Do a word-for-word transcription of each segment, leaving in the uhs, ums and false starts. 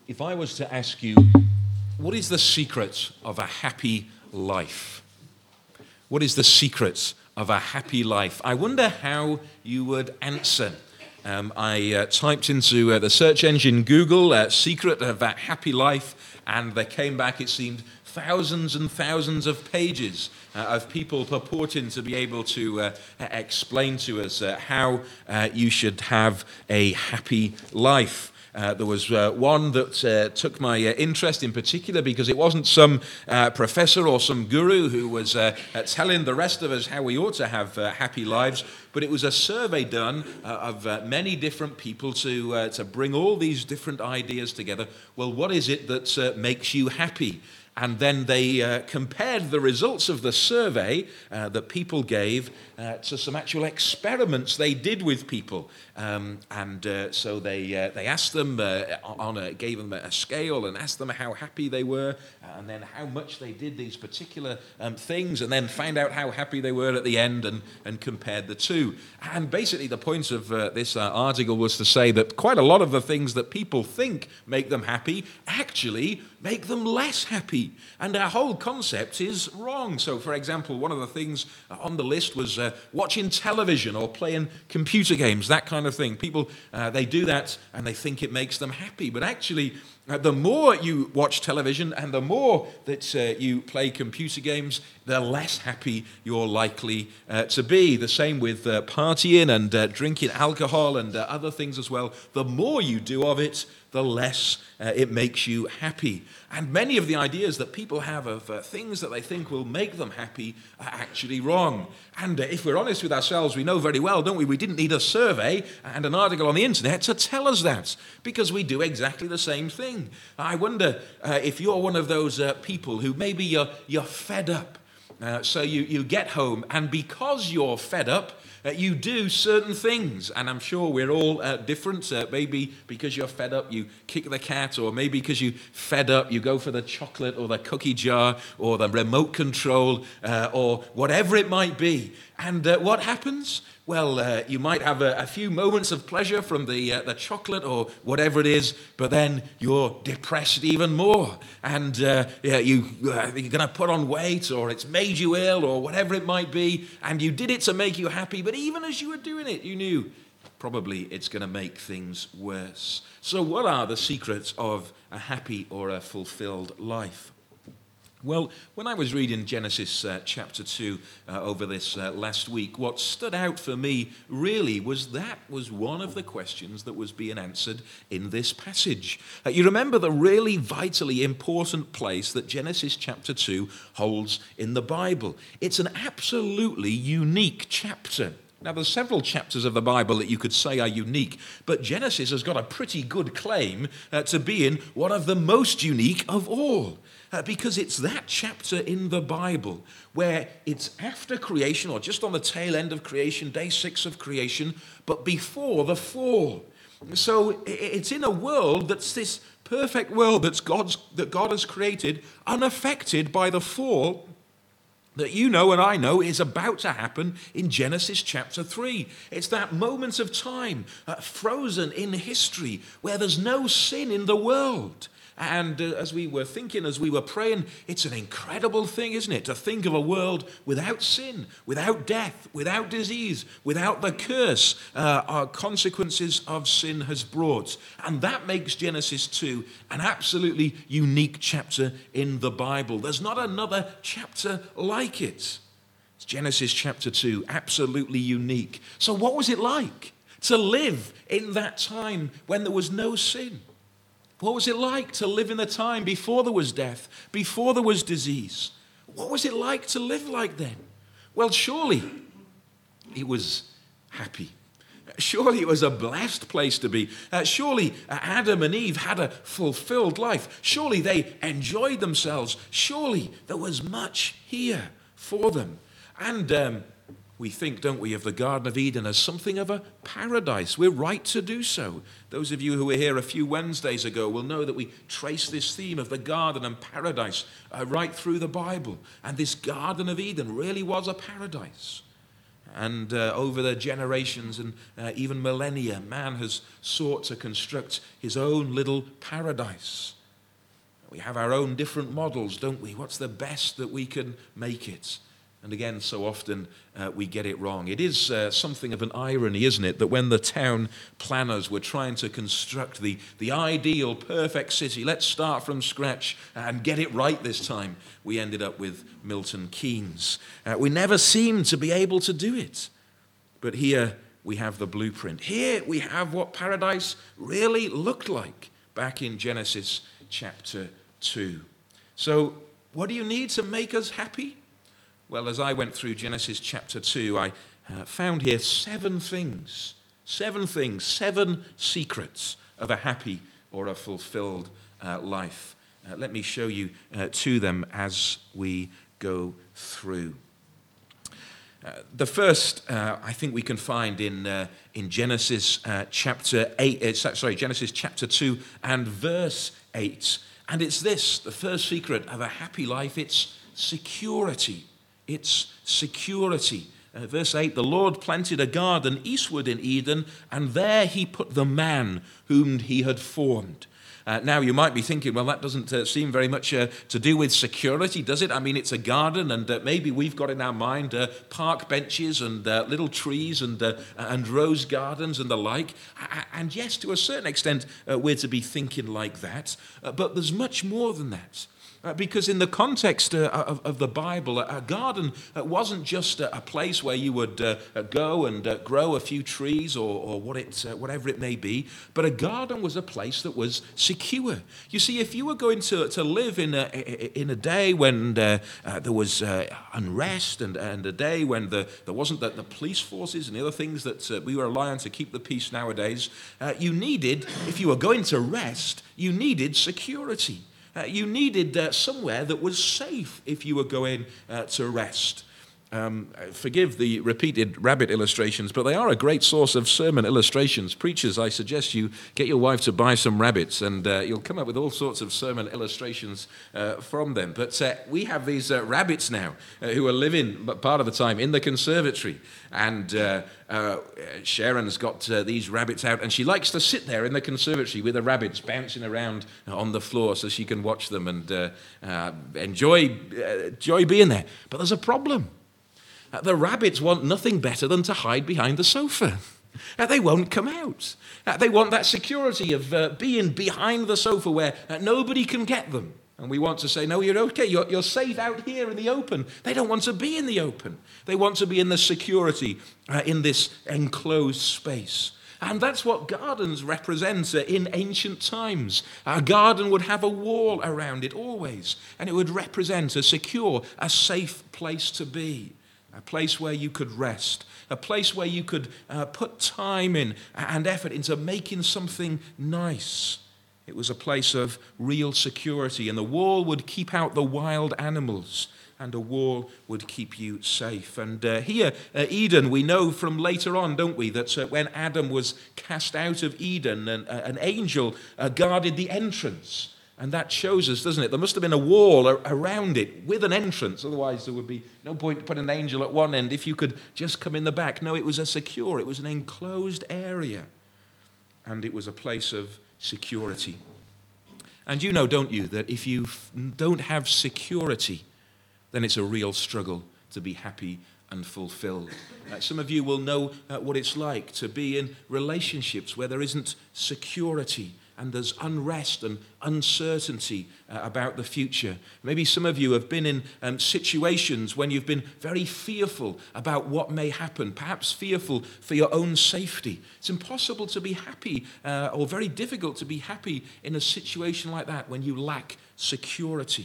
if I was to ask you, what is the secret of a happy life? What is the secret of a happy life? I wonder how you would answer. Um, I uh, typed into uh, the search engine Google, uh, secret of a happy life, and there came back, it seemed, thousands and thousands of pages uh, of people purporting to be able to uh, explain to us uh, how uh, you should have a happy life. Uh, there was uh, one that uh, took my uh, interest in particular because it wasn't some uh, professor or some guru who was uh, uh, telling the rest of us how we ought to have uh, happy lives, but it was a survey done uh, of uh, many different people to uh, to bring all these different ideas together. Well, what is it that uh, makes you happy? And then they uh, compared the results of the survey uh, that people gave uh, to some actual experiments they did with people. Um, and uh, so they uh, they asked them, uh, on a, gave them a scale and asked them how happy they were, and then how much they did these particular um, things, and then found out how happy they were at the end and, and compared the two. And basically the point of uh, this uh, article was to say that quite a lot of the things that people think make them happy actually make them less happy. And our whole concept is wrong. So, for example, one of the things on the list was uh, watching television or playing computer games, that kind of thing. People, uh, they do that and they think it makes them happy. But actually, uh, the more you watch television and the more that uh, you play computer games, the less happy you're likely uh, to be. The same with uh, partying and uh, drinking alcohol and uh, other things as well. The more you do of it, the less uh, it makes you happy. And many of the ideas that people have of uh, things that they think will make them happy are actually wrong. And uh, if we're honest with ourselves, we know very well, don't we? We didn't need a survey and an article on the internet to tell us that, because we do exactly the same thing. I wonder uh, if you're one of those uh, people who maybe you're, you're fed up. Uh, so you, you get home, and because you're fed up, uh, you do certain things. And I'm sure we're all uh, different. Uh, maybe because you're fed up, you kick the cat, or maybe because you're fed up, you go for the chocolate or the cookie jar or the remote control uh, or whatever it might be. And uh, what happens? Well, uh, you might have a, a few moments of pleasure from the uh, the chocolate or whatever it is, but then you're depressed even more, and uh, yeah, you uh, you're going to put on weight, or it's made you ill, or whatever it might be, and you did it to make you happy, but even as you were doing it, you knew probably it's going to make things worse. So, what are the secrets of a happy or a fulfilled life? Well, when I was reading Genesis uh, chapter two uh, over this uh, last week, what stood out for me really was that was one of the questions that was being answered in this passage. Uh, you remember the really vitally important place that Genesis chapter two holds in the Bible. It's an absolutely unique chapter. Now, there's several chapters of the Bible that you could say are unique, but Genesis has got a pretty good claim uh, to being one of the most unique of all. Uh, because it's that chapter in the Bible where it's after creation, or just on the tail end of creation, day six of creation, but before the fall. So it's in a world that's this perfect world that's God's, that God has created, unaffected by the fall that you know and I know is about to happen in Genesis chapter three. It's that moment of time, uh, frozen in history, where there's no sin in the world. And uh, as we were thinking, as we were praying, it's an incredible thing, isn't it? To think of a world without sin, without death, without disease, without the curse uh, our consequences of sin has brought. And that makes Genesis two an absolutely unique chapter in the Bible. There's not another chapter like it. It's Genesis chapter two, absolutely unique. So what was it like to live in that time when there was no sin? What was it like to live in the time before there was death, before there was disease? What was it like to live like then? Well, surely it was happy. Surely it was a blessed place to be. Uh, surely Adam and Eve had a fulfilled life. Surely they enjoyed themselves. Surely there was much here for them. And um, we think, don't we, of the Garden of Eden as something of a paradise. We're right to do so. Those of you who were here a few Wednesdays ago will know that we trace this theme of the garden and paradise uh, right through the Bible. And this Garden of Eden really was a paradise. And uh, over the generations and uh, even millennia, man has sought to construct his own little paradise. We have our own different models, don't we? What's the best that we can make it? And again, so often uh, we get it wrong. It is uh, something of an irony, isn't it, that when the town planners were trying to construct the, the ideal, perfect city, let's start from scratch and get it right this time, we ended up with Milton Keynes. Uh, we never seemed to be able to do it. But here we have the blueprint. Here we have what paradise really looked like back in Genesis chapter two. So what do you need to make us happy? Well, as I went through Genesis chapter two, I uh, found here seven things, seven things, seven secrets of a happy or a fulfilled uh, life. Uh, let me show you uh, to them as we go through. Uh, the first, uh, I think we can find in uh, in Genesis uh, chapter eight. Uh, sorry, Genesis chapter two and verse eight, and it's this: the first secret of a happy life. It's security. It's security. Uh, verse eight, the Lord planted a garden eastward in Eden, and there he put the man whom he had formed. Uh, now, you might be thinking, well, that doesn't uh, seem very much uh, to do with security, does it? I mean, it's a garden, and uh, maybe we've got in our mind uh, park benches and uh, little trees and, uh, and rose gardens and the like. And yes, to a certain extent, uh, we're to be thinking like that. Uh, but there's much more than that. Uh, because in the context uh, of, of the Bible, a garden uh, wasn't just a, a place where you would uh, go and uh, grow a few trees or, or what it, uh, whatever it may be, but a garden was a place that was secure. You see, if you were going to, to live in a, in a day when uh, uh, there was uh, unrest and, and a day when the, there wasn't the, the police forces and the other things that uh, we rely on to keep the peace nowadays, uh, you needed, if you were going to rest, you needed security. Uh, you needed uh, somewhere that was safe if you were going uh, to rest. Um, forgive the repeated rabbit illustrations, but they are a great source of sermon illustrations. Preachers, I suggest you get your wife to buy some rabbits, and uh, you'll come up with all sorts of sermon illustrations uh, from them. But uh, we have these uh, rabbits now uh, who are living part of the time in the conservatory, and uh, uh, Sharon's got uh, these rabbits out, and she likes to sit there in the conservatory with the rabbits bouncing around on the floor so she can watch them and uh, uh, enjoy, uh, enjoy being there. But there's a problem. Uh, the rabbits want nothing better than to hide behind the sofa. Uh, they won't come out. Uh, they want that security of uh, being behind the sofa where uh, nobody can get them. And we want to say, no, you're okay, you're, you're safe out here in the open. They don't want to be in the open. They want to be in the security, uh, in this enclosed space. And that's what gardens represent uh, in ancient times. A garden would have a wall around it always, and it would represent a secure, a safe place to be. A place where you could rest, a place where you could uh, put time in and effort into making something nice. It was a place of real security, and the wall would keep out the wild animals, and a wall would keep you safe. And uh, here, uh, Eden, we know from later on, don't we, that uh, when Adam was cast out of Eden, an, uh, an angel uh, guarded the entrance. And that shows us, doesn't it? There must have been a wall around it with an entrance. Otherwise, there would be no point to put an angel at one end if you could just come in the back. No, it was a secure, it was an enclosed area. And it was a place of security. And you know, don't you, that if you don't have security, then it's a real struggle to be happy and fulfilled. Uh, some of you will know uh, what it's like to be in relationships where there isn't security, and there's unrest and uncertainty uh, about the future. Maybe some of you have been in um, situations when you've been very fearful about what may happen, perhaps fearful for your own safety. It's impossible to be happy, uh, or very difficult to be happy in a situation like that when you lack security.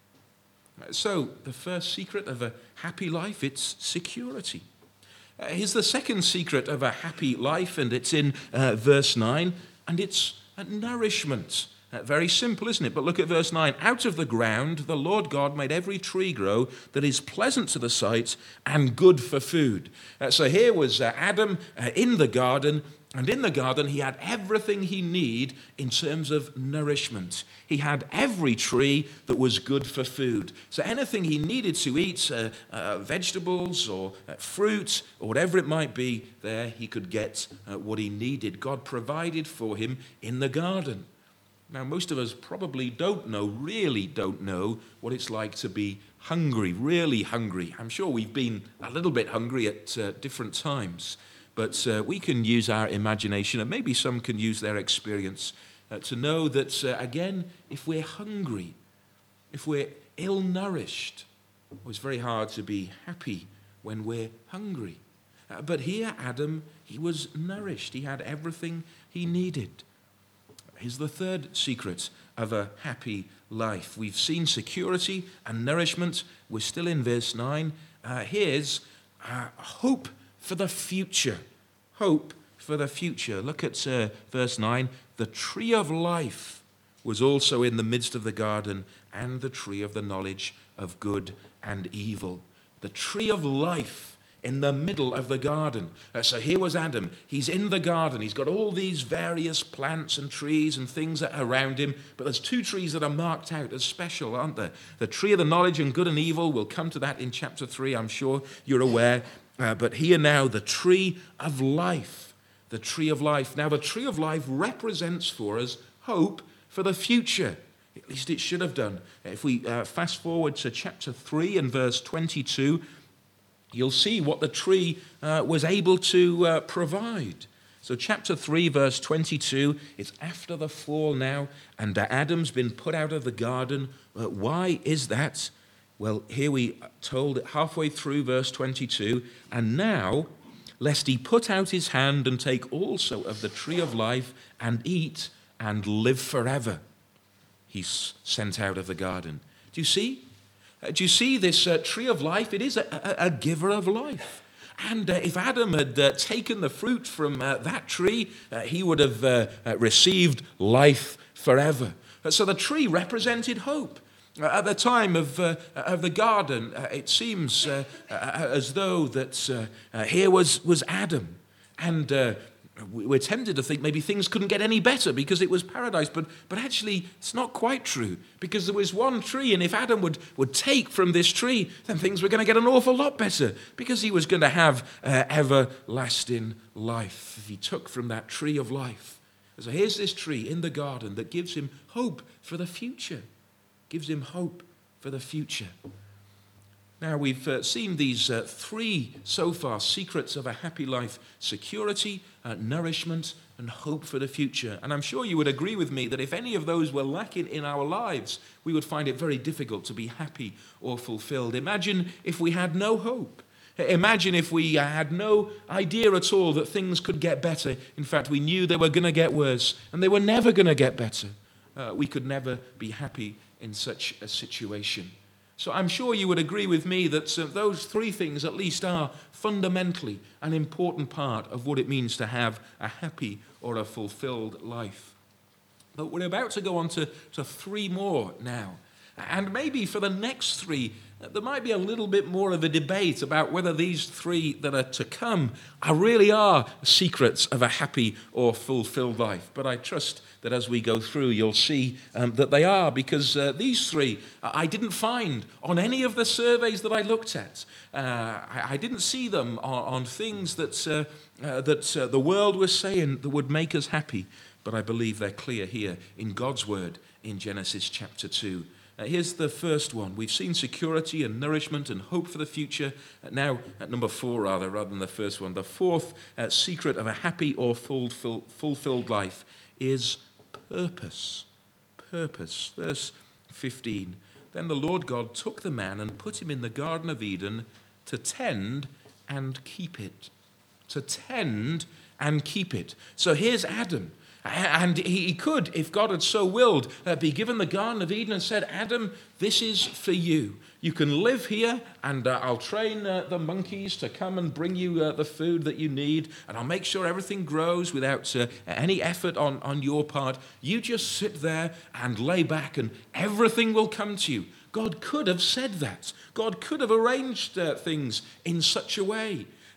So, the first secret of a happy life, it's security. Uh, here's the second secret of a happy life, and it's in uh, verse nine, and it's nourishment. Uh, very simple, isn't it? But look at verse nine. Out of the ground the Lord God made every tree grow that is pleasant to the sight and good for food. Uh, so here was uh, Adam uh, in the garden, And in the garden, he had everything he needed in terms of nourishment. He had every tree that was good for food. So anything he needed to eat, uh, uh, vegetables or uh, fruit or whatever it might be, there he could get uh, what he needed. God provided for him in the garden. Now, most of us probably don't know, really don't know, what it's like to be hungry, really hungry. I'm sure we've been a little bit hungry at uh, different times. But uh, we can use our imagination, and maybe some can use their experience uh, to know that, uh, again, if we're hungry, if we're ill-nourished, it's very hard to be happy when we're hungry. Uh, but here, Adam, he was nourished. He had everything he needed. Here's the third secret of a happy life. We've seen security and nourishment. We're still in verse nine. Uh, here's uh, hope for the future. Hope for the future. Look at uh, verse nine. The tree of life was also in the midst of the garden, and the tree of the knowledge of good and evil. The tree of life in the middle of the garden. Uh, so here was Adam. He's in the garden. He's got all these various plants and trees and things that are around him, but there's two trees that are marked out as special, aren't there? The tree of the knowledge and good and evil. We'll come to that in chapter three. I'm sure you're aware. Uh, but here now, the tree of life, the tree of life. Now, the tree of life represents for us hope for the future. At least it should have done. If we uh, fast forward to chapter three and verse twenty-two, you'll see what the tree uh, was able to uh, provide. So chapter three, verse twenty-two, it's after the fall now, and Adam's been put out of the garden. Uh, why is that? Well, here we are told halfway through verse twenty-two, and now, lest he put out his hand and take also of the tree of life and eat and live forever, he's sent out of the garden. Do you see? Uh, do you see this uh, tree of life? It is a, a, a giver of life. And uh, if Adam had uh, taken the fruit from uh, that tree, uh, he would have uh, uh, received life forever. Uh, so the tree represented hope. Uh, at the time of, uh, of the garden, uh, it seems uh, uh, as though that uh, uh, here was, was Adam. And uh, we're tempted to think maybe things couldn't get any better because it was paradise. But, but actually, it's not quite true, because there was one tree, and if Adam would, would take from this tree, then things were going to get an awful lot better, because he was going to have uh, everlasting life if he took from that tree of life. So here's this tree in the garden that gives him hope for the future. Gives him hope for the future. Now, we've uh, seen these uh, three so far secrets of a happy life: security, uh, nourishment, and hope for the future. And I'm sure you would agree with me that if any of those were lacking in our lives, we would find it very difficult to be happy or fulfilled. Imagine if we had no hope. Imagine if we had no idea at all that things could get better. In fact, we knew they were going to get worse, and they were never going to get better. Uh, we could never be happy in such a situation. So I'm sure you would agree with me that uh, those three things at least are fundamentally an important part of what it means to have a happy or a fulfilled life. But we're about to go on to, to three more now. And maybe for the next three, uh, there might be a little bit more of a debate about whether these three that are to come are really are secrets of a happy or fulfilled life. But I trust that as we go through, you'll see um, that they are, because uh, these three uh, I didn't find on any of the surveys that I looked at. Uh, I, I didn't see them on, on things that, uh, uh, that uh, the world was saying that would make us happy. But I believe they're clear here in God's word in Genesis chapter two. Uh, here's the first one. We've seen security and nourishment and hope for the future. Uh, now, at number four, rather, rather than the first one, the fourth uh, secret of a happy or fulfill, fulfilled life is purpose. Purpose. Verse fifteen. Then the Lord God took the man and put him in the Garden of Eden to tend and keep it. To tend and keep it. So here's Adam. And he could, if God had so willed, uh, be given the Garden of Eden and said, Adam, this is for you. You can live here, and uh, I'll train uh, the monkeys to come and bring you uh, the food that you need, and I'll make sure everything grows without uh, any effort on, on your part. You just sit there and lay back, and everything will come to you. God could have said that. God could have arranged uh, things in such a way.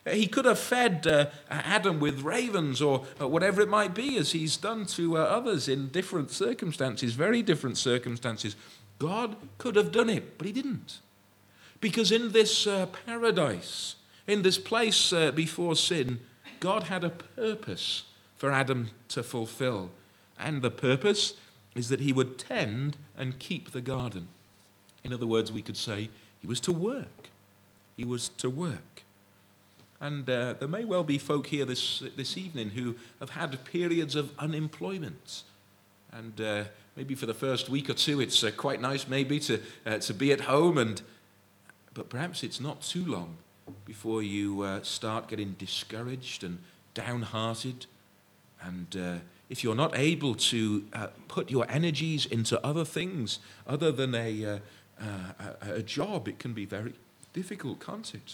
He could have fed uh, Adam with ravens or uh, whatever it might be, as he's done to uh, others in different circumstances, very different circumstances. God could have done it, but he didn't. Because in this uh, paradise, in this place uh, before sin, God had a purpose for Adam to fulfill. And the purpose is that he would tend and keep the garden. In other words, we could say he was to work. He was to work. And uh, there may well be folk here this this evening who have had periods of unemployment. And uh, maybe for the first week or two it's uh, quite nice maybe to uh, to be at home. And but perhaps it's not too long before you uh, start getting discouraged and downhearted. And uh, if you're not able to uh, put your energies into other things other than a, uh, uh, a, a job, it can be very difficult, can't it?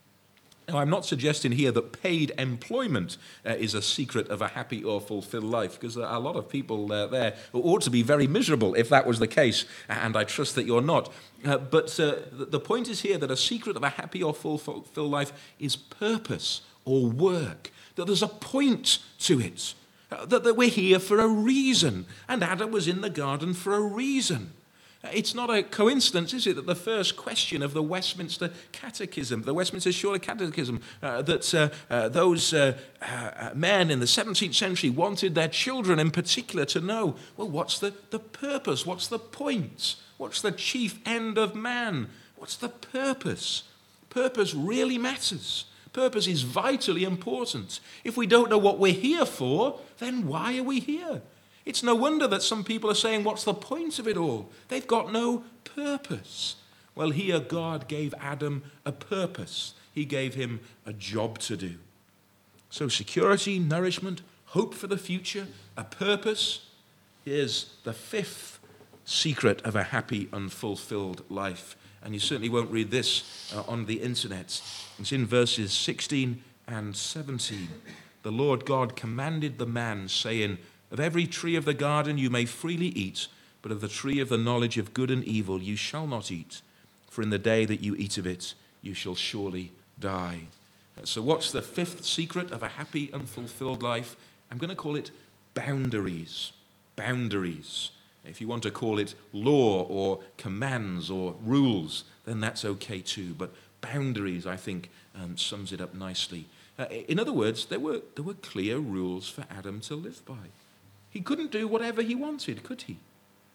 Now, I'm not suggesting here that paid employment uh, is a secret of a happy or fulfilled life, because there are a lot of people uh, there who ought to be very miserable if that was the case, and I trust that you're not. Uh, but uh, the point is here that a secret of a happy or fulfilled life is purpose or work, that there's a point to it, uh, that, that we're here for a reason, and Adam was in the garden for a reason. It's not a coincidence, is it, that the first question of the Westminster Catechism, the Westminster Shorter Catechism, uh, that uh, uh, those uh, uh, men in the seventeenth century wanted their children in particular to know, well, what's the, the purpose? What's the point? What's the chief end of man? What's the purpose? Purpose really matters. Purpose is vitally important. If we don't know what we're here for, then why are we here? It's no wonder that some people are saying, what's the point of it all? They've got no purpose. Well, here God gave Adam a purpose. He gave him a job to do. So security, nourishment, hope for the future, a purpose. Here's the fifth secret of a happy and fulfilled life. And you certainly won't read this uh, on the internet. It's in verses sixteen and seventeen. The Lord God commanded the man, saying, of every tree of the garden you may freely eat, but of the tree of the knowledge of good and evil you shall not eat, for in the day that you eat of it you shall surely die. So what's the fifth secret of a happy and fulfilled life? I'm going to call it boundaries. Boundaries. If you want to call it law or commands or rules, then that's okay too. But boundaries, I think, um, sums it up nicely. Uh, in other words, there were, there were clear rules for Adam to live by. He couldn't do whatever he wanted, could he?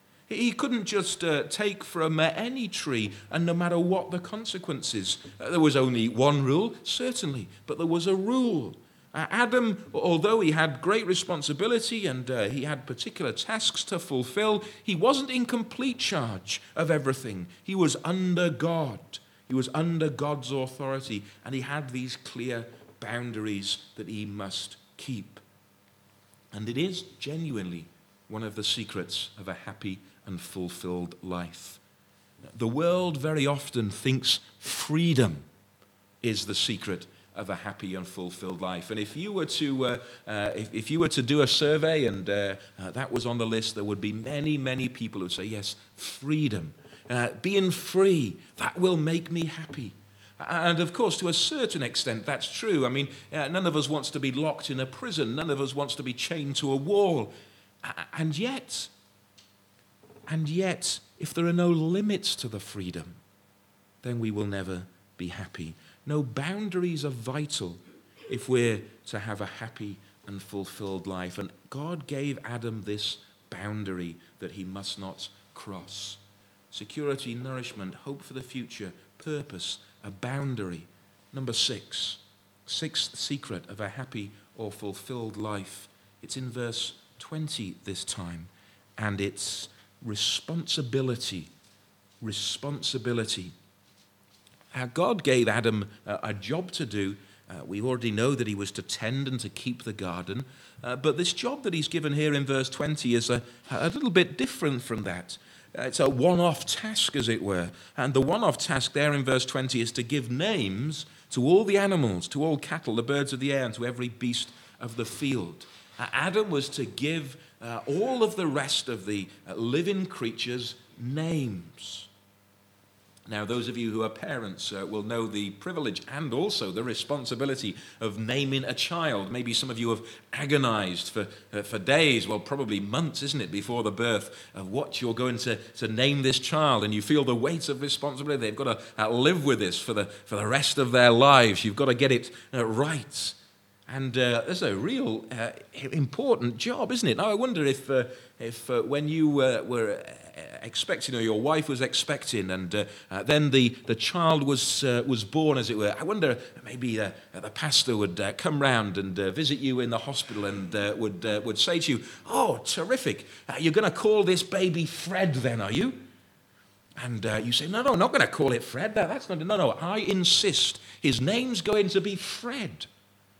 He couldn't just uh, take from uh, any tree, and no matter what the consequences. Uh, there was only one rule, certainly, but there was a rule. Uh, Adam, although he had great responsibility and uh, he had particular tasks to fulfill, he wasn't in complete charge of everything. He was under God. He was under God's authority, and he had these clear boundaries that he must keep. And it is genuinely one of the secrets of a happy and fulfilled life. The world very often thinks freedom is the secret of a happy and fulfilled life. And if you were to, uh, uh, if, if you were to do a survey and uh, uh, that was on the list, there would be many, many people who would say, yes, freedom, uh, being free, that will make me happy. And of course, to a certain extent, that's true. I mean, uh, none of us wants to be locked in a prison. None of us wants to be chained to a wall. And yet, and yet, if there are no limits to the freedom, then we will never be happy. No, boundaries are vital if we're to have a happy and fulfilled life. And God gave Adam this boundary that he must not cross. Security, nourishment, hope for the future, purpose, a boundary. Number six, sixth secret of a happy or fulfilled life. It's in verse twenty this time, and it's responsibility. Responsibility. Uh, God gave Adam uh, a job to do. Uh, we already know that he was to tend and to keep the garden, uh, but this job that he's given here in verse twenty is a, a little bit different from that. It's a one-off task, as it were. And the one-off task there in verse twenty is to give names to all the animals, to all cattle, the birds of the air, and to every beast of the field. Uh, Adam was to give uh, all of the rest of the uh, living creatures names. Now, those of you who are parents uh, will know the privilege and also the responsibility of naming a child. Maybe some of you have agonized for, uh, for days, well, probably months, isn't it, before the birth of what you're going to, to name this child, and you feel the weight of responsibility. They've got to uh, live with this for the, for the rest of their lives. You've got to get it uh, right. And uh, there's a real uh, important job, isn't it? Now, I wonder if, uh, if uh, when you uh, were expecting, or your wife was expecting, and uh, uh, then the, the child was uh, was born, as it were, I wonder maybe uh, the pastor would uh, come round and uh, visit you in the hospital and uh, would, uh, would say to you, "Oh, terrific, uh, you're going to call this baby Fred then, are you?" And uh, you say, no, no, I'm not going to call it Fred. That, that's not, no, no, I insist his name's going to be Fred.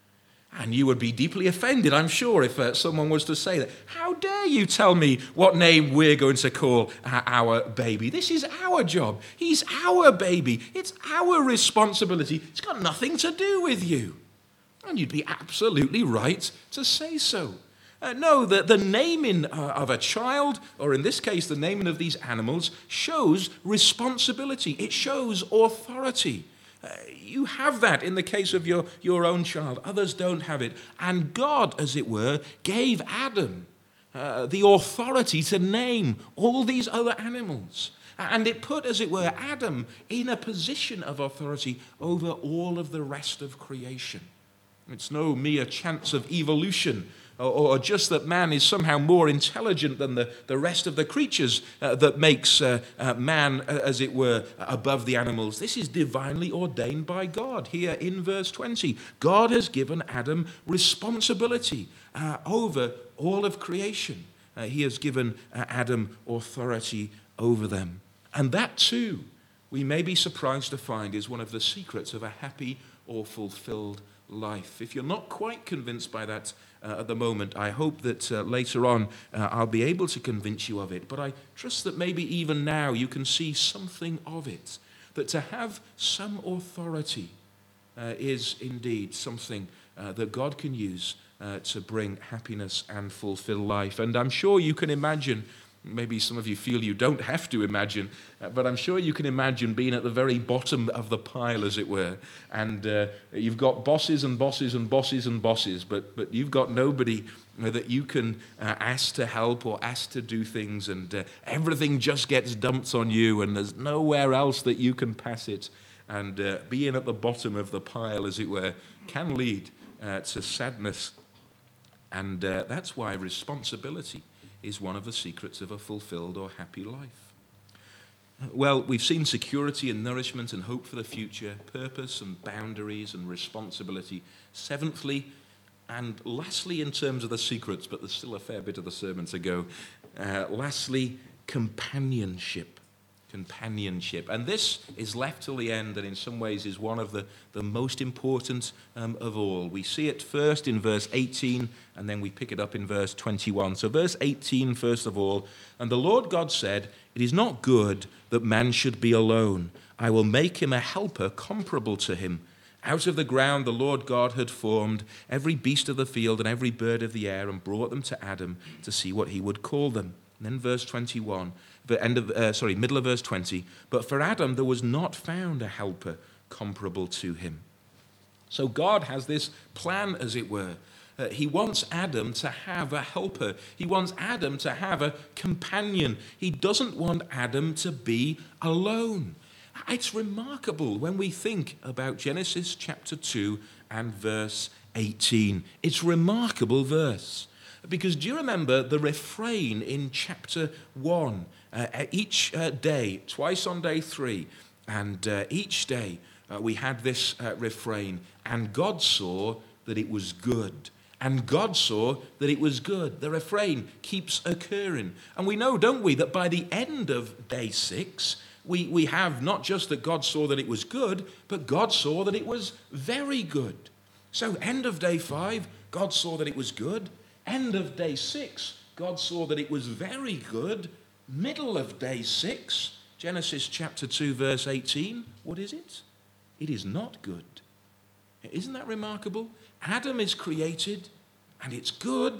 And you would be deeply offended, I'm sure, if uh, someone was to say that. How dare you tell me what name we're going to call uh, our baby? This is our job. He's our baby. It's our responsibility. It's got nothing to do with you. And you'd be absolutely right to say so. Uh, no, the, the naming uh, of a child, or in this case, the naming of these animals, shows responsibility. It shows authority. Uh, you have that in the case of your, your own child. Others don't have it. And God, as it were, gave Adam uh, the authority to name all these other animals. And it put, as it were, Adam in a position of authority over all of the rest of creation. It's no mere chance of evolution, or, or just that man is somehow more intelligent than the, the rest of the creatures uh, that makes uh, uh, man, uh, as it were, above the animals. This is divinely ordained by God. Here in verse twenty, God has given Adam responsibility uh, over all of creation. Uh, he has given uh, Adam authority over them. And that too, we may be surprised to find, is one of the secrets of a happy or fulfilled life. If you're not quite convinced by that uh, at the moment, I hope that uh, later on uh, I'll be able to convince you of it. But I trust that maybe even now you can see something of it. That to have some authority uh, is indeed something uh, that God can use uh, to bring happiness and fulfill life. And I'm sure you can imagine, maybe some of you feel you don't have to imagine, uh, but I'm sure you can imagine being at the very bottom of the pile, as it were. And uh, you've got bosses and bosses and bosses and bosses, but, but you've got nobody uh, that you can uh, ask to help or ask to do things, and uh, everything just gets dumped on you, and there's nowhere else that you can pass it. And uh, being at the bottom of the pile, as it were, can lead uh, to sadness. And uh, that's why responsibility is one of the secrets of a fulfilled or happy life. Well, we've seen security and nourishment and hope for the future, purpose and boundaries and responsibility. Seventhly, and lastly in terms of the secrets, but there's still a fair bit of the sermon to go, uh, lastly, companionship. Companionship. And this is left till the end, and in some ways is one of the, the most important um, of all. We see it first in verse eighteen, and then we pick it up in verse twenty-one. So verse eighteen, first of all, and the Lord God said, "It is not good that man should be alone. I will make him a helper comparable to him. Out of the ground the Lord God had formed every beast of the field and every bird of the air, and brought them to Adam to see what he would call them." And then verse twenty-one, the end of uh, sorry, middle of verse twenty. But for Adam there was not found a helper comparable to him. So God has this plan, as it were. Uh, he wants Adam to have a helper. He wants Adam to have a companion. He doesn't want Adam to be alone. It's remarkable when we think about Genesis chapter two and verse eighteen. It's a remarkable verse. Because do you remember the refrain in chapter one? Uh, each uh, day, twice on day three, and uh, each day uh, we had this uh, refrain, and God saw that it was good. And God saw that it was good. The refrain keeps occurring. And we know, don't we, that by the end of day six, we, we have not just that God saw that it was good, but God saw that it was very good. So end of day five, God saw that it was good. End of day six, God saw that it was very good. Middle of day six, Genesis chapter two, verse eighteen, what is it? It is not good. Isn't that remarkable? Adam is created, and it's good.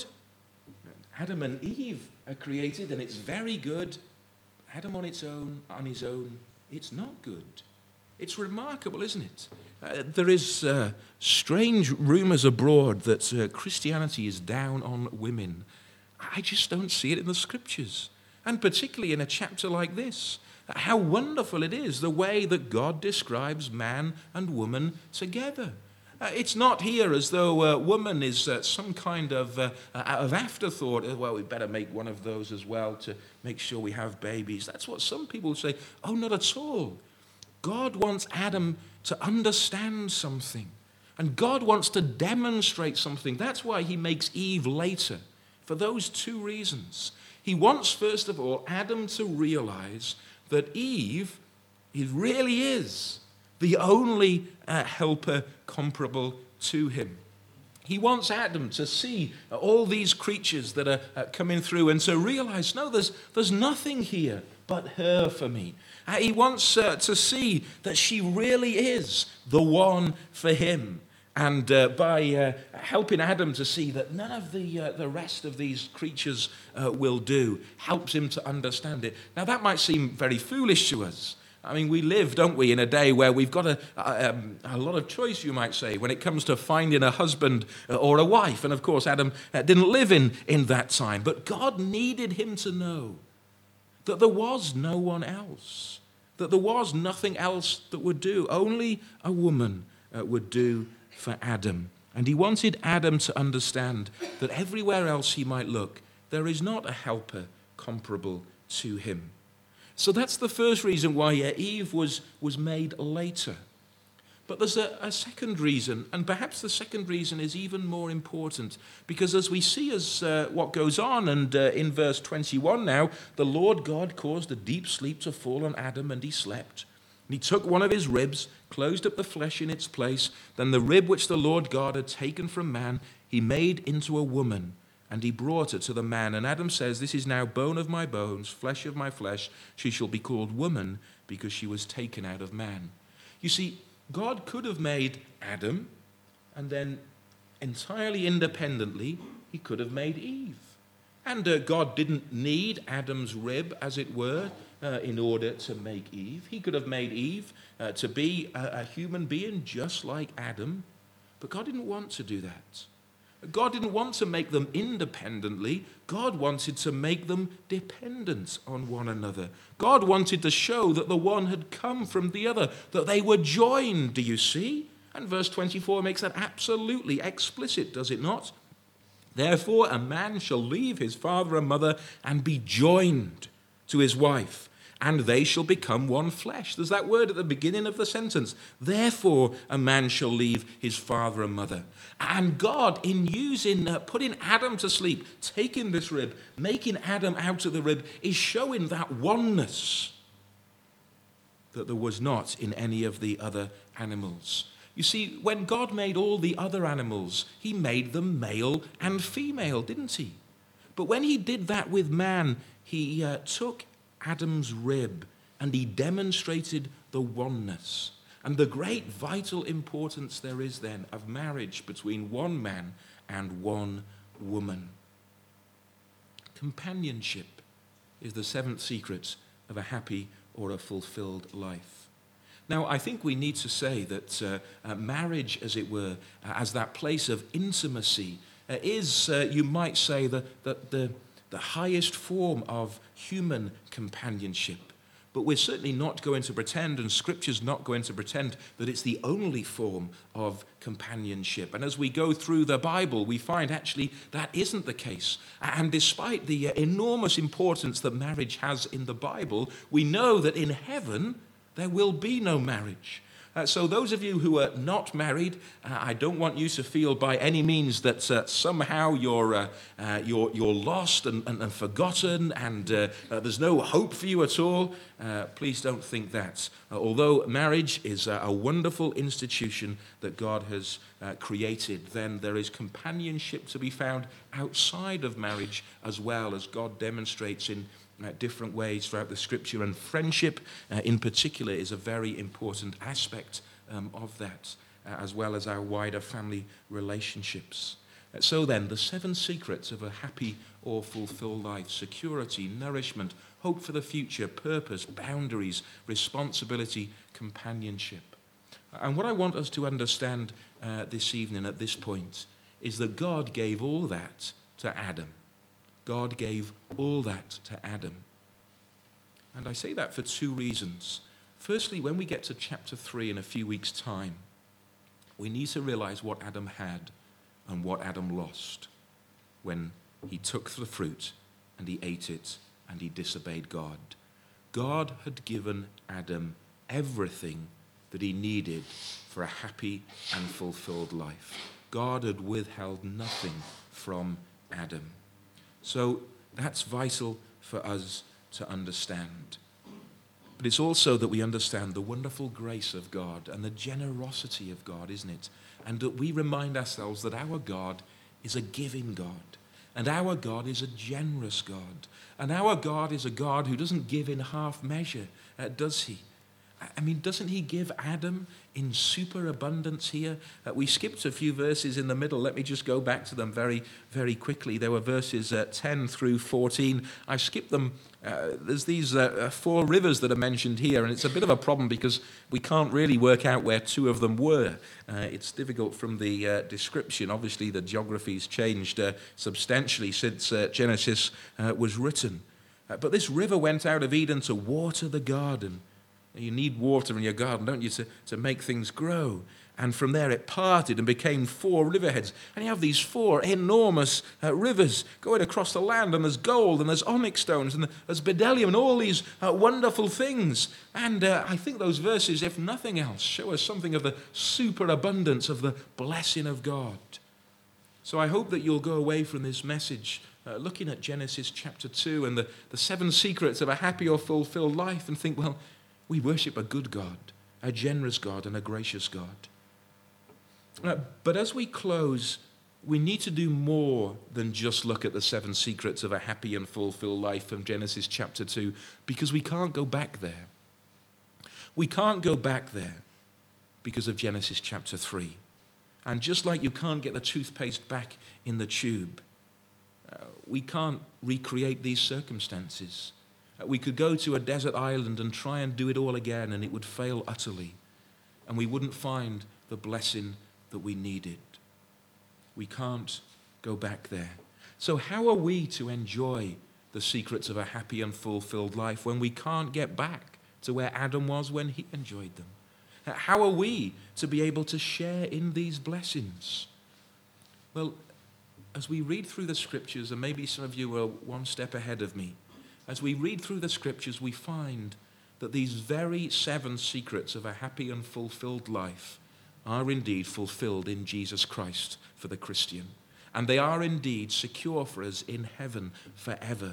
Adam and Eve are created, and it's very good. Adam on its own, on his own, it's not good. It's remarkable, isn't it? Uh, there is uh, strange rumors abroad that uh, Christianity is down on women. I just don't see it in the scriptures, and particularly in a chapter like this. How wonderful it is, the way that God describes man and woman together. Uh, it's not here as though uh, woman is uh, some kind of, uh, of afterthought. Well, we better make one of those as well to make sure we have babies. That's what some people say. Oh, not at all. God wants Adam to understand something. And God wants to demonstrate something. That's why he makes Eve later, for those two reasons. He wants, first of all, Adam to realize that Eve, it really is the only uh, helper comparable to him. He wants Adam to see all these creatures that are uh, coming through and to realize, no, there's, there's nothing here but her for me. Uh, he wants uh, to see that she really is the one for him. And uh, by uh, helping Adam to see that none of the, uh, the rest of these creatures uh, will do, helps him to understand it. Now, that might seem very foolish to us. I mean, we live, don't we, in a day where we've got a, a, a lot of choice, you might say, when it comes to finding a husband or a wife. And, of course, Adam didn't live in, in that time. But God needed him to know that there was no one else, that there was nothing else that would do. Only a woman uh, would do for Adam. And he wanted Adam to understand that everywhere else he might look, there is not a helper comparable to him. So that's the first reason why Eve was, was made later. But there's a, a second reason, and perhaps the second reason is even more important, because as we see as uh, what goes on, and uh, in verse twenty-one now, the Lord God caused a deep sleep to fall on Adam, and he slept. And he took one of his ribs, closed up the flesh in its place. Then the rib which the Lord God had taken from man, he made into a woman, and he brought her to the man. And Adam says, this is now bone of my bones, flesh of my flesh. She shall be called woman, because she was taken out of man. You see, God could have made Adam, and then entirely independently, he could have made Eve. And uh, God didn't need Adam's rib, as it were, uh, in order to make Eve. He could have made Eve uh, to be a, a human being just like Adam, but God didn't want to do that. God didn't want to make them independently. God wanted to make them dependent on one another. God wanted to show that the one had come from the other, that they were joined, do you see? And verse twenty-four makes that absolutely explicit, does it not? Therefore, a man shall leave his father and mother and be joined to his wife, and they shall become one flesh. There's that word at the beginning of the sentence. Therefore, a man shall leave his father and mother. And God, in using, uh, putting Adam to sleep, taking this rib, making Adam out of the rib, is showing that oneness that there was not in any of the other animals. You see, when God made all the other animals, he made them male and female, didn't he? But when he did that with man, he uh, took Adam's rib, and he demonstrated the oneness and the great vital importance there is then of marriage between one man and one woman. Companionship is the seventh secret of a happy or a fulfilled life. Now, I think we need to say that uh, uh, marriage, as it were, uh, as that place of intimacy, uh, is, uh, you might say, the, the, the the highest form of human companionship. But we're certainly not going to pretend, and Scripture's not going to pretend, that it's the only form of companionship. And as we go through the Bible, we find actually that isn't the case. And despite the enormous importance that marriage has in the Bible, we know that in heaven there will be no marriage. Uh, so those of you who are not married, uh, I don't want you to feel by any means that uh, somehow you're, uh, uh, you're, you're lost and, and, and forgotten and uh, uh, there's no hope for you at all. Uh, please don't think that. Uh, although marriage is a, a wonderful institution that God has uh, created, then there is companionship to be found outside of marriage as well, as God demonstrates in Uh, different ways throughout the Scripture, and friendship uh, in particular is a very important aspect um, of that, uh, as well as our wider family relationships. So then, the seven secrets of a happy or fulfilled life: security, nourishment, hope for the future, purpose, boundaries, responsibility, companionship. And what I want us to understand uh, this evening at this point is that God gave all that to Adam. God gave all that to Adam. And I say that for two reasons. Firstly, when we get to chapter three in a few weeks' time, we need to realize what Adam had and what Adam lost when he took the fruit and he ate it and he disobeyed God. God had given Adam everything that he needed for a happy and fulfilled life. God had withheld nothing from Adam. So that's vital for us to understand. But it's also that we understand the wonderful grace of God and the generosity of God, isn't it? And that we remind ourselves that our God is a giving God. And our God is a generous God. And our God is a God who doesn't give in half measure, uh, does he? I mean, doesn't he give Adam in superabundance here? Uh, we skipped a few verses in the middle. Let me just go back to them very, very quickly. There were verses uh, ten through fourteen. I skipped them. Uh, there's these uh, four rivers that are mentioned here, and it's a bit of a problem because we can't really work out where two of them were. Uh, it's difficult from the uh, description. Obviously, the geography's changed uh, substantially since uh, Genesis uh, was written. Uh, but this river went out of Eden to water the garden. You need water in your garden, don't you, to, to make things grow. And from there it parted and became four riverheads. And you have these four enormous uh, rivers going across the land. And there's gold and there's onyx stones and there's bdellium and all these uh, wonderful things. And uh, I think those verses, if nothing else, show us something of the superabundance of the blessing of God. So I hope that you'll go away from this message uh, looking at Genesis chapter two and the, the seven secrets of a happy or fulfilled life and think, well, we worship a good God, a generous God, and a gracious God. Uh, but as we close, we need to do more than just look at the seven secrets of a happy and fulfilled life from Genesis chapter two, because we can't go back there. We can't go back there because of Genesis chapter three. And just like you can't get the toothpaste back in the tube, uh, we can't recreate these circumstances. We could go to a desert island and try and do it all again, and it would fail utterly. And we wouldn't find the blessing that we needed. We can't go back there. So how are we to enjoy the secrets of a happy and fulfilled life when we can't get back to where Adam was when he enjoyed them? How are we to be able to share in these blessings? Well, as we read through the scriptures, and maybe some of you are one step ahead of me, as we read through the scriptures, we find that these very seven secrets of a happy and fulfilled life are indeed fulfilled in Jesus Christ for the Christian. And they are indeed secure for us in heaven forever.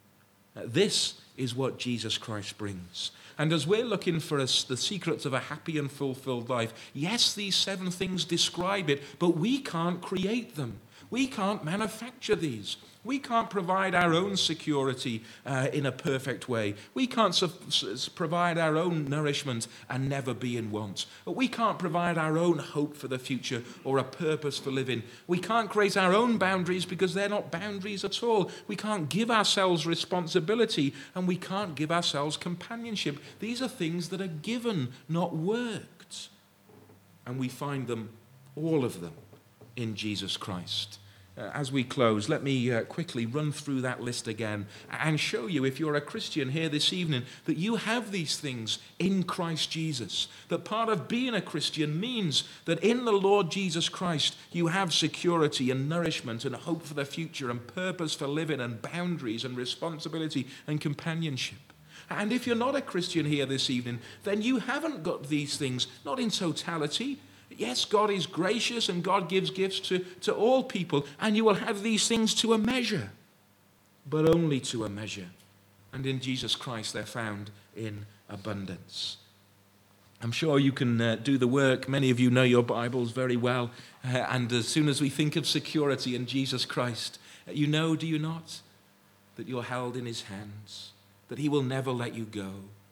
This is what Jesus Christ brings. And as we're looking for us the secrets of a happy and fulfilled life, yes, these seven things describe it, but we can't create them. We can't manufacture these. We can't provide our own security uh, in a perfect way. We can't su- su- provide our own nourishment and never be in want. We can't provide our own hope for the future or a purpose for living. We can't create our own boundaries because they're not boundaries at all. We can't give ourselves responsibility, and we can't give ourselves companionship. These are things that are given, not worked. And we find them, all of them, in Jesus Christ. Uh, as we close, let me uh, quickly run through that list again and show you, if you're a Christian here this evening, that you have these things in Christ Jesus. That part of being a Christian means that in the Lord Jesus Christ you have security and nourishment and hope for the future and purpose for living and boundaries and responsibility and companionship. And if you're not a Christian here this evening, then you haven't got these things, not in totality. Yes, God is gracious and God gives gifts to, to all people, and you will have these things to a measure, but only to a measure. And in Jesus Christ they're found in abundance. I'm sure you can uh, do the work. Many of you know your Bibles very well, uh, and as soon as we think of security in Jesus Christ, uh, you know, do you not, that you're held in his hands, that he will never let you go.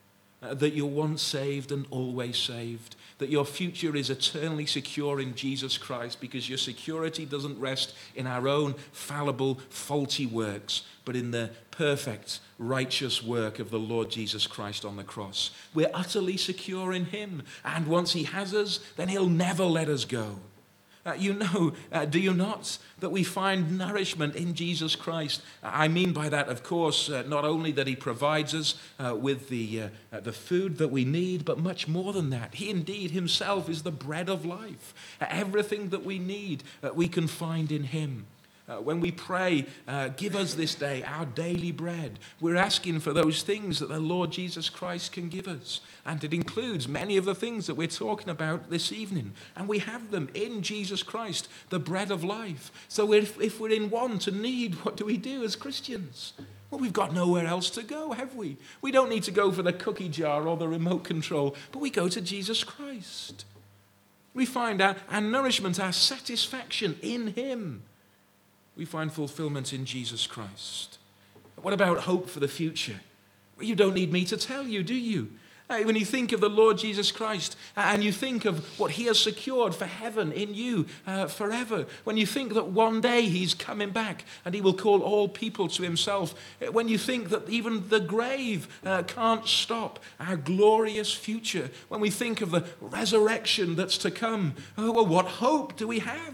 uh, that you're once saved and always saved, that your future is eternally secure in Jesus Christ, because your security doesn't rest in our own fallible, faulty works, but in the perfect, righteous work of the Lord Jesus Christ on the cross. We're utterly secure in him, and once he has us, then he'll never let us go. Uh, you know, uh, do you not, that we find nourishment in Jesus Christ? I mean by that, of course, uh, not only that he provides us uh, with the, uh, uh, the food that we need, but much more than that. He indeed himself is the bread of life. Uh, everything that we need, uh, we can find in him. Uh, when we pray, uh, give us this day our daily bread, we're asking for those things that the Lord Jesus Christ can give us. And it includes many of the things that we're talking about this evening. And we have them in Jesus Christ, the bread of life. So if, if we're in want and need, what do we do as Christians? Well, we've got nowhere else to go, have we? We don't need to go for the cookie jar or the remote control, but we go to Jesus Christ. We find our, our nourishment, our satisfaction in him. We find fulfillment in Jesus Christ. What about hope for the future? Well, you don't need me to tell you, do you? Uh, when you think of the Lord Jesus Christ uh, and you think of what he has secured for heaven in you uh, forever, when you think that one day he's coming back and he will call all people to himself, uh, when you think that even the grave uh, can't stop our glorious future, when we think of the resurrection that's to come, oh, well, what hope do we have?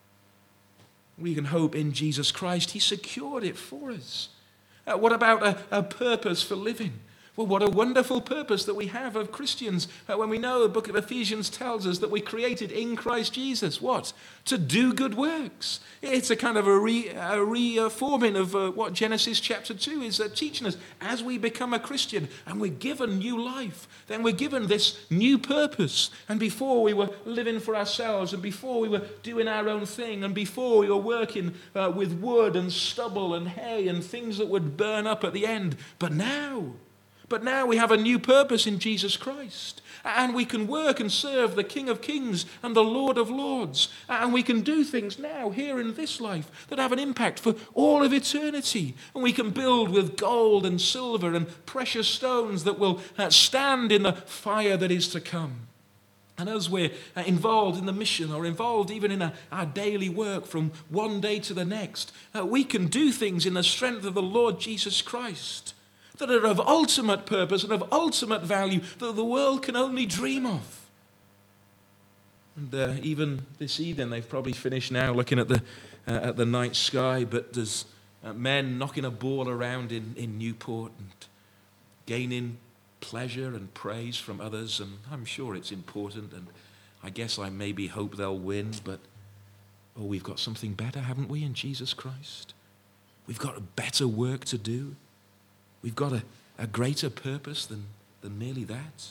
We can hope in Jesus Christ. He secured it for us. Uh, what about a, a purpose for living? Well, what a wonderful purpose that we have of Christians uh, when we know the book of Ephesians tells us that we created in Christ Jesus. What? To do good works. It's a kind of a, re, a reforming of uh, what Genesis chapter two is uh, teaching us. As we become a Christian and we're given new life, then we're given this new purpose. And before we were living for ourselves, and before we were doing our own thing, and before we were working uh, with wood and stubble and hay and things that would burn up at the end. But now... But now we have a new purpose in Jesus Christ. And we can work and serve the King of Kings and the Lord of Lords. And we can do things now, here in this life, that have an impact for all of eternity. And we can build with gold and silver and precious stones that will uh, stand in the fire that is to come. And as we're uh, involved in the mission, or involved even in a, our daily work from one day to the next, uh, we can do things in the strength of the Lord Jesus Christ that are of ultimate purpose and of ultimate value that the world can only dream of. And uh, even this evening, they've probably finished now looking at the uh, at the night sky, but there's uh, men knocking a ball around in, in Newport and gaining pleasure and praise from others, and I'm sure it's important, and I guess I maybe hope they'll win, but oh, we've got something better, haven't we, in Jesus Christ? We've got a better work to do. We've got a, a greater purpose than, than merely that.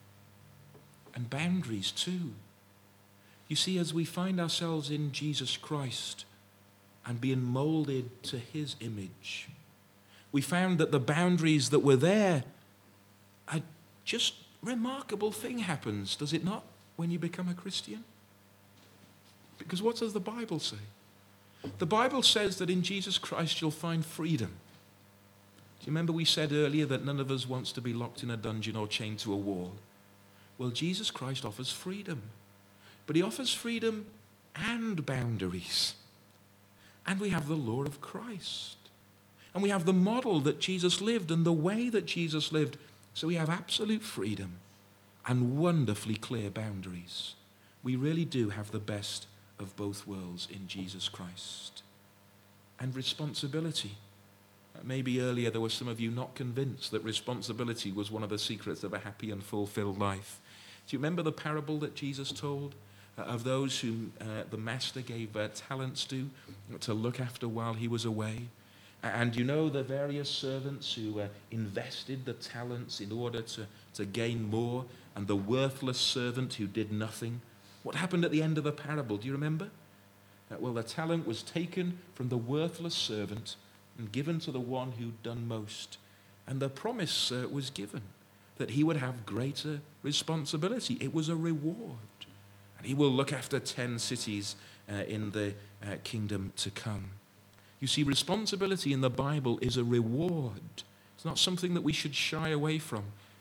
And boundaries too. You see, as we find ourselves in Jesus Christ and being molded to his image, we found that the boundaries that were there, a just remarkable thing happens, does it not, when you become a Christian? Because what does the Bible say? The Bible says that in Jesus Christ you'll find freedom. Do you remember we said earlier that none of us wants to be locked in a dungeon or chained to a wall? Well, Jesus Christ offers freedom. But he offers freedom and boundaries. And we have the law of Christ. And we have the model that Jesus lived and the way that Jesus lived. So we have absolute freedom and wonderfully clear boundaries. We really do have the best of both worlds in Jesus Christ. And responsibility. Maybe earlier there were some of you not convinced that responsibility was one of the secrets of a happy and fulfilled life. Do you remember the parable that Jesus told uh, of those whom uh, the master gave uh, talents to, to look after while he was away? And you know the various servants who uh, invested the talents in order to, to gain more, and the worthless servant who did nothing? What happened at the end of the parable? Do you remember? Uh, well, the talent was taken from the worthless servant and given to the one who'd done most. And the promise uh, was given that he would have greater responsibility. It was a reward. And he will look after ten cities uh, in the uh, kingdom to come. You see, responsibility in the Bible is a reward. It's not something that we should shy away from.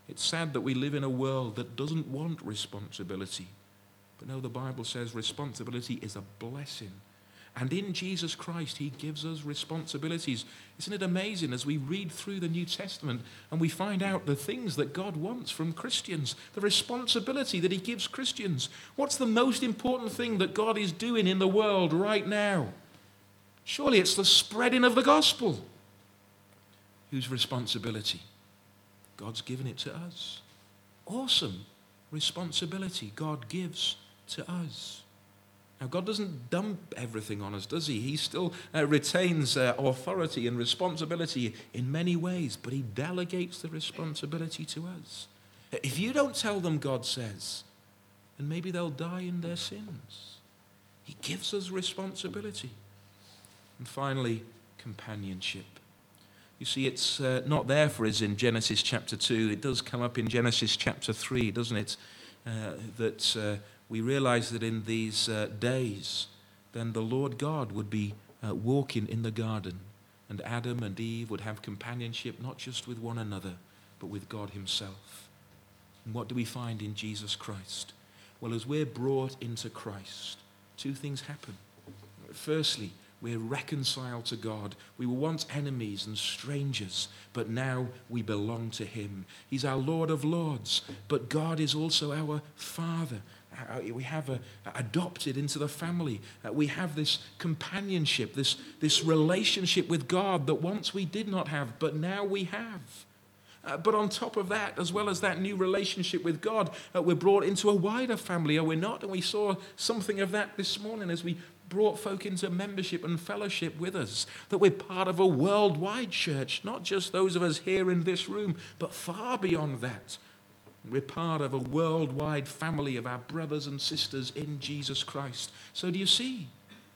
It's sad that we live in a world that doesn't want responsibility. But no, the Bible says responsibility is a blessing. And in Jesus Christ, he gives us responsibilities. Isn't it amazing as we read through the New Testament and we find out the things that God wants from Christians, the responsibility that he gives Christians? What's the most important thing that God is doing in the world right now? Surely it's the spreading of the gospel. Whose responsibility? God's given it to us. Awesome responsibility God gives to us. Now, God doesn't dump everything on us, does he? He still uh, retains uh, authority and responsibility in many ways, but he delegates the responsibility to us. If you don't tell them God says, then maybe they'll die in their sins. He gives us responsibility. And finally, companionship. You see, it's uh, not there for us in Genesis chapter two. It does come up in Genesis chapter three, doesn't it? Uh, that uh, we realize that in these uh, days, then the Lord God would be uh, walking in the garden, and Adam and Eve would have companionship not just with one another, but with God himself. And what do we find in Jesus Christ? Well, as we're brought into Christ, two things happen. Firstly, we're reconciled to God. We were once enemies and strangers, but now we belong to him. He's our Lord of Lords, but God is also our Father. We have a, adopted into the family. We have this companionship, this, this relationship with God that once we did not have, but now we have. Uh, but on top of that, as well as that new relationship with God, uh, we're brought into a wider family, are we not? And we saw something of that this morning as we brought folk into membership and fellowship with us, that we're part of a worldwide church, not just those of us here in this room, but far beyond that. We're part of a worldwide family of our brothers and sisters in Jesus Christ. So do you see?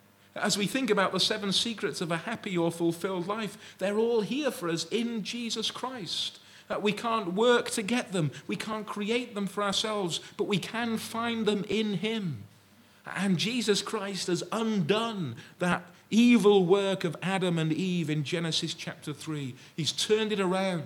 As we think about the seven secrets of a happy or fulfilled life, they're all here for us in Jesus Christ. Uh, we can't work to get them. We can't create them for ourselves, but we can find them in him. And Jesus Christ has undone that evil work of Adam and Eve in Genesis chapter three. He's turned it around.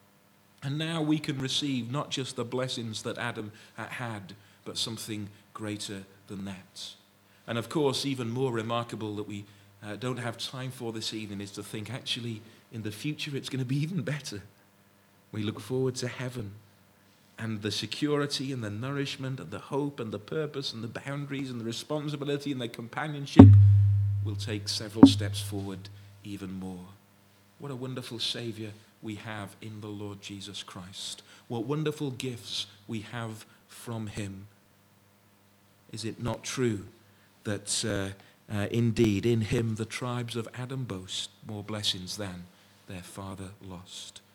And now we can receive not just the blessings that Adam had, but something greater than that. And of course, even more remarkable that we uh, don't have time for this evening is to think actually in the future it's going to be even better. We look forward to heaven. And the security and the nourishment and the hope and the purpose and the boundaries and the responsibility and the companionship will take several steps forward even more. What a wonderful Savior we have in the Lord Jesus Christ. What wonderful gifts we have from him. Is it not true that uh, uh, indeed in him the tribes of Adam boast more blessings than their father lost?